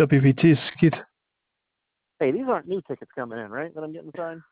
WVT, Keith. Hey, these aren't new tickets coming in, right? That I'm getting signed.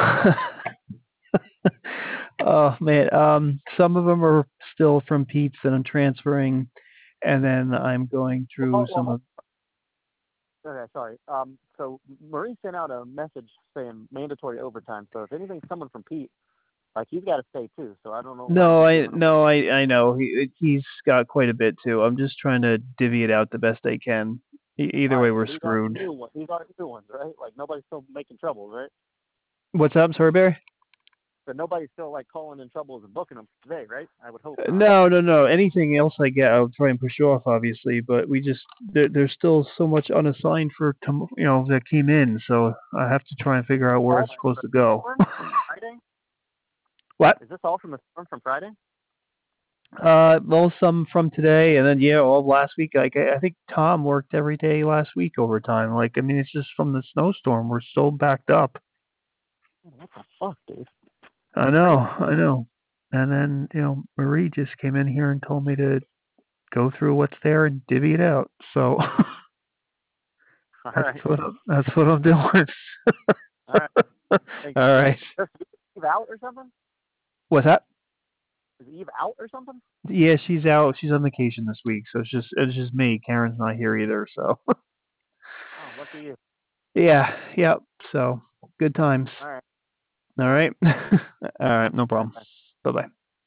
Oh man, some of them are still from Pete's that I'm transferring, and then I'm going through some of. Okay, sorry. So Marie sent out a message saying mandatory overtime. So if anything's coming from Pete, like he's got to stay too. So I don't know why No, he's I giving them. no, I know he's got quite a bit too. I'm just trying to divvy it out the best I can. Either All way, right, so we're these aren't screwed. new ones. These aren't new ones, right? Like nobody's still making troubles, right? What's up, sorry, Barry? So nobody's still like calling in troubles and booking them today, right? I would hope not. No. Anything else I get, I'll try and push off, obviously. But we just there's still so much unassigned for that came in, so I have to try and figure out where All it's from supposed the to go. storm from Friday? What? Is this all from the storm from Friday? Well, some from today, and then all of last week. Like I think Tom worked every day last week overtime. Like I mean, it's just from the snowstorm. We're so backed up. What the fuck, dude? I know, I know. And then Marie just came in here and told me to go through what's there and divvy it out. So All that's right. what I'm doing. All right. Hey, All right. is Eve out or something? What's that? Is Eve out or something? Yeah, she's out. She's on vacation this week, so it's just me. Karen's not here either. So Oh, lucky you. yeah. So good times. All right. All right. All right. No problem. Bye. Bye bye.